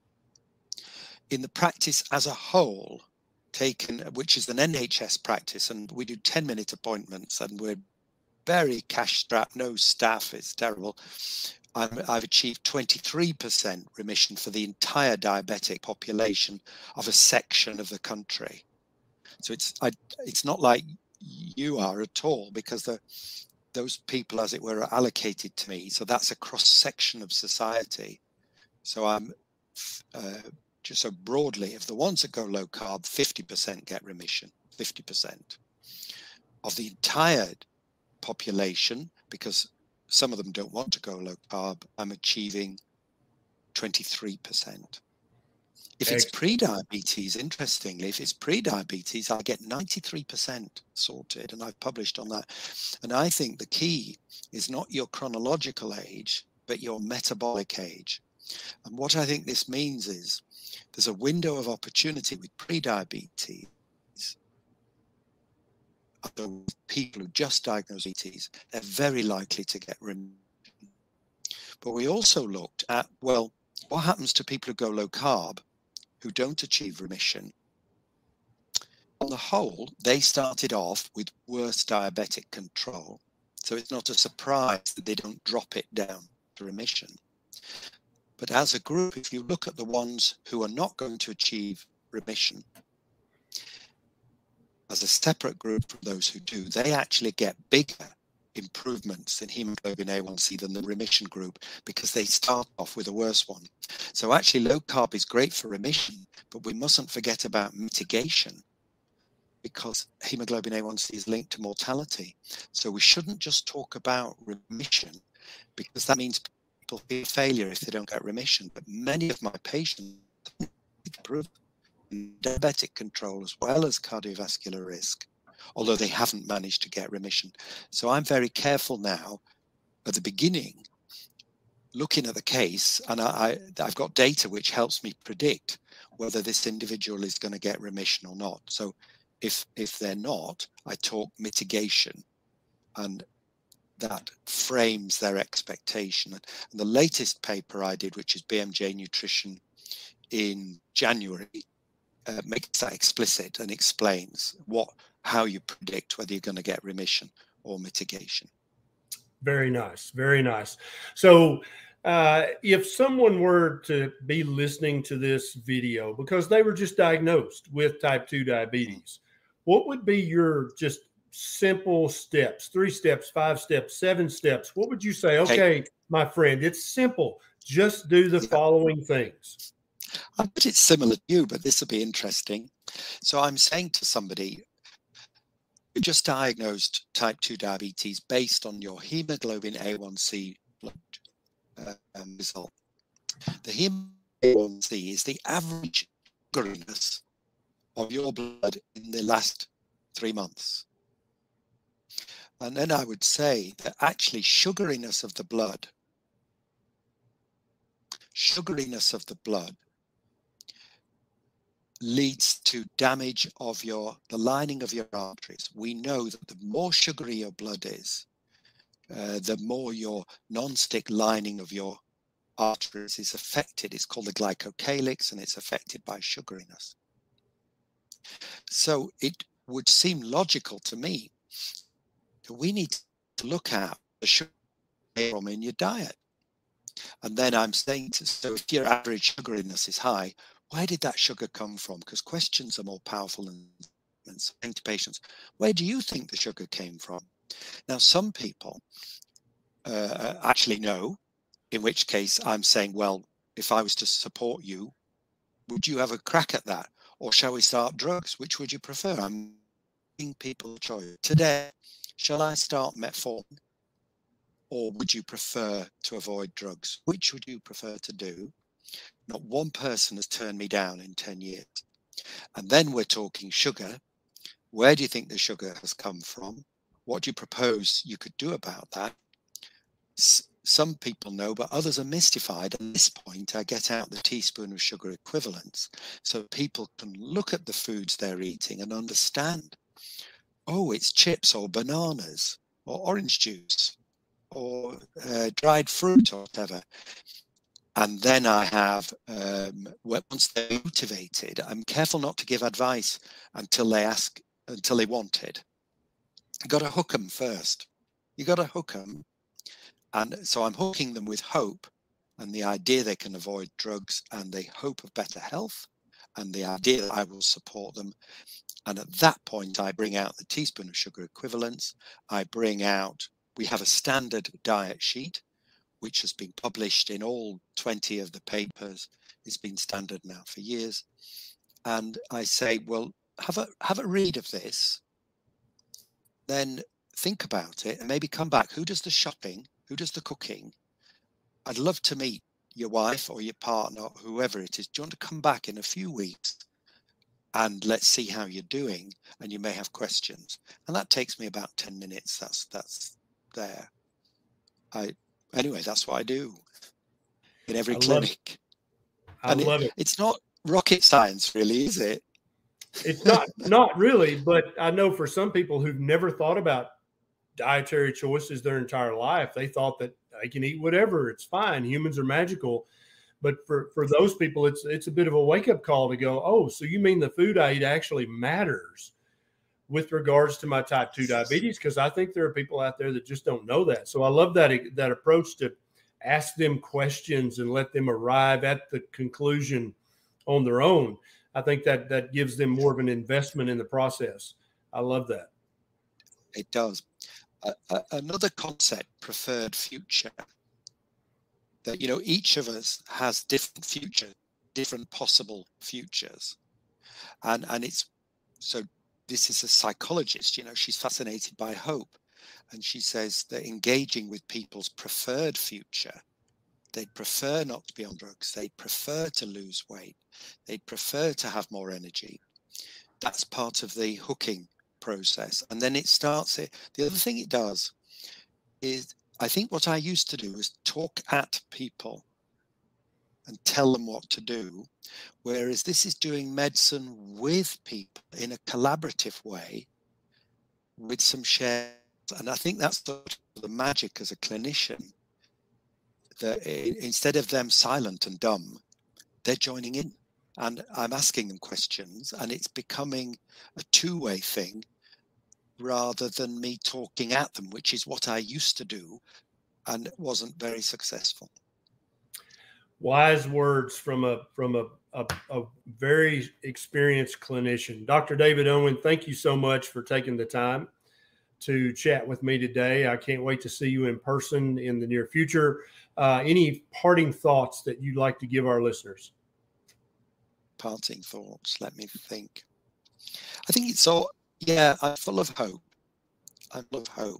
In the practice as a whole, taken, which is an N H S practice, and we do ten minute appointments, and we're very cash strapped, no staff, it's terrible. I'm, I've achieved twenty-three percent remission for the entire diabetic population of a section of the country. So it's I, it's not like you are at all, because the, those people, as it were, are allocated to me. So that's a cross section of society. So I'm uh, just so broadly, if the ones that go low carb, fifty percent get remission, fifty percent of the entire population, because some of them don't want to go low carb, I'm achieving twenty-three percent. If it's pre-diabetes, interestingly, if it's pre-diabetes, I get ninety-three percent sorted, and I've published on that. And I think the key is not your chronological age, but your metabolic age. And what I think this means is there's a window of opportunity with pre-diabetes. People who just diagnose diabetes, they're very likely to get remission. But we also looked at, well, what happens to people who go low carb, who don't achieve remission? On the whole, they started off with worse diabetic control. So it's not a surprise that they don't drop it down to remission. But as a group, if you look at the ones who are not going to achieve remission, as a separate group from those who do, they actually get bigger improvements in hemoglobin A one C than the remission group, because they start off with a worse one. So actually low carb is great for remission, but we mustn't forget about mitigation, because hemoglobin A one C is linked to mortality. So we shouldn't just talk about remission, because that means people feel failure if they don't get remission. But many of my patients improve in diabetic control as well as cardiovascular risk, although they haven't managed to get remission. So I'm very careful now at the beginning, looking at the case, and I, I, I've got data which helps me predict whether this individual is going to get remission or not. So if, if they're not, I talk mitigation, and that frames their expectation. And the latest paper I did, which is B M J Nutrition in January, uh, makes that explicit and explains what how you predict whether you're going to get remission or mitigation. Very nice. Very nice. So uh, if someone were to be listening to this video because they were just diagnosed with type two diabetes, what would be your just simple steps, three steps, five steps, seven steps? What would you say? Okay, my friend, it's simple. Just do the yeah. following things. I bet it's similar to you, but this will be interesting. So I'm saying to somebody, you just diagnosed type two diabetes based on your hemoglobin A one C blood uh, um, result. The hemoglobin A one C is the average sugariness of your blood in the last three months. And then I would say that actually sugariness of the blood, sugariness of the blood leads to damage of your the lining of your arteries. We know that the more sugary your blood is, uh, the more your non-stick lining of your arteries is affected. It's called the glycocalyx, and it's affected by sugariness. So it would seem logical to me that we need to look at the sugar from in your diet. And then I'm saying to, so if your average sugariness is high, where did that sugar come from? Because questions are more powerful than, than saying to patients, where do you think the sugar came from? Now, some people uh, actually know, in which case I'm saying, well, if I was to support you, would you have a crack at that? Or shall we start drugs? Which would you prefer? I'm giving people a choice. Today, shall I start metformin? Or would you prefer to avoid drugs? Which would you prefer to do? Not one person has turned me down in ten years. And then we're talking sugar. Where do you think the sugar has come from? What do you propose you could do about that? S some people know, but others are mystified. At this point, I get out the teaspoon of sugar equivalents so people can look at the foods they're eating and understand, oh, it's chips or bananas or orange juice or uh, dried fruit or whatever. And then I have, um, once they're motivated, I'm careful not to give advice until they ask, until they want it. You got to hook them first. You got to hook them. And so I'm hooking them with hope and the idea they can avoid drugs and the hope of better health and the idea that I will support them. And at that point, I bring out the teaspoon of sugar equivalents. I bring out, we have a standard diet sheet, which has been published in all twenty of the papers. It's been standard now for years. And I say, well, have a, have a read of this, then think about it and maybe come back. Who does the shopping? Who does the cooking? I'd love to meet your wife or your partner, whoever it is. Do you want to come back in a few weeks and let's see how you're doing? And you may have questions. And that takes me about ten minutes. That's, that's there. I, Anyway, that's what I do in every I clinic. Love I and love it, it. It's not rocket science, really, is it? It's not, not really, but I know for some people who've never thought about dietary choices their entire life, they thought that I can eat whatever, it's fine, humans are magical. But for, for those people, it's it's a bit of a wake-up call to go, oh, so you mean the food I eat actually matters with regards to my type two diabetes? Because I think there are people out there that just don't know that. So I love that that approach to ask them questions and let them arrive at the conclusion on their own. I think that that gives them more of an investment in the process. I love that. It does. a, a, another concept, preferred future. That, you know, each of us has different futures, different possible futures. And, and it's, so this is a psychologist, you know, she's fascinated by hope. And she says that engaging with people's preferred future, they'd prefer not to be on drugs. They'd prefer to lose weight. They'd prefer to have more energy. That's part of the hooking process. And then it starts it. The other thing it does is, I think what I used to do is talk at people and tell them what to do, whereas this is doing medicine with people in a collaborative way with some shares. And I think that's the, the magic as a clinician, that instead of them silent and dumb, they're joining in. And I'm asking them questions, and it's becoming a two-way thing rather than me talking at them, which is what I used to do and wasn't very successful. Wise words from a from a, a, a very experienced clinician. Doctor David Owen, thank you so much for taking the time to chat with me today. I can't wait to see you in person in the near future. Uh, any parting thoughts that you'd like to give our listeners? Parting thoughts, let me think. I think it's all, yeah, I'm full of hope. I'm full of hope.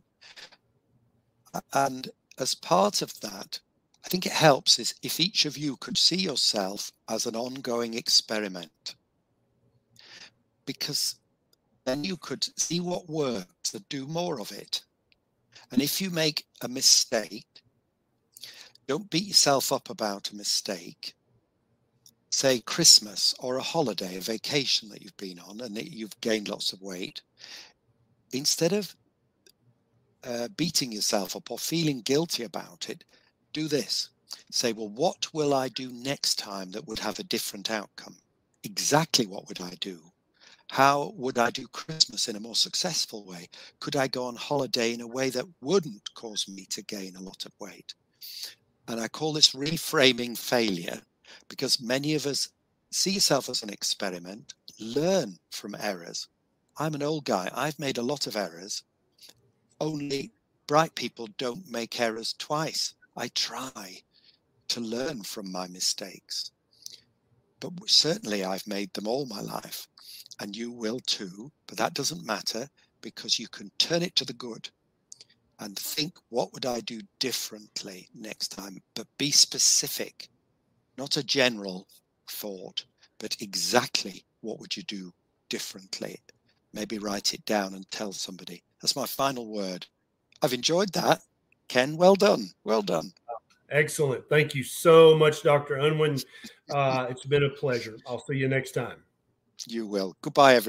And as part of that, I think it helps is if each of you could see yourself as an ongoing experiment, because then you could see what works and do more of it. And if you make a mistake, don't beat yourself up about a mistake. Say Christmas or a holiday, a vacation that you've been on and that you've gained lots of weight. Instead of uh, beating yourself up or feeling guilty about it, do this. Say, well, what will I do next time that would have a different outcome? Exactly what would I do? How would I do Christmas in a more successful way? Could I go on holiday in a way that wouldn't cause me to gain a lot of weight? And I call this reframing failure, because many of us see yourself as an experiment, learn from errors. I'm an old guy. I've made a lot of errors. Only bright people don't make errors twice. I try to learn from my mistakes. But certainly I've made them all my life. And you will too. But that doesn't matter, because you can turn it to the good and think, what would I do differently next time? But be specific. Not a general thought, but exactly what would you do differently? Maybe write it down and tell somebody. That's my final word. I've enjoyed that. Ken, well done. Well done. Excellent. Thank you so much, Doctor Unwin. Uh, it's been a pleasure. I'll see you next time. You will. Goodbye, everyone.